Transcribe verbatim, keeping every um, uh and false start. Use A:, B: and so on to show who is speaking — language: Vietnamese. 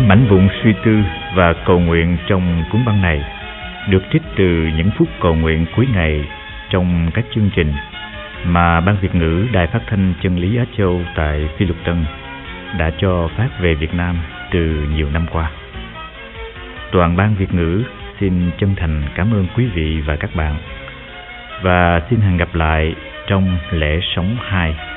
A: Những mảnh vụn suy tư và cầu nguyện trong cuốn băng này được trích từ những phút cầu nguyện cuối ngày trong các chương trình mà Ban Việt ngữ Đài Phát thanh Chân lý Á Châu tại Phi Luật Tân đã cho phát về Việt Nam từ nhiều năm qua. Toàn Ban Việt ngữ xin chân thành cảm ơn quý vị và các bạn, và xin hẹn gặp lại trong lễ sống hai.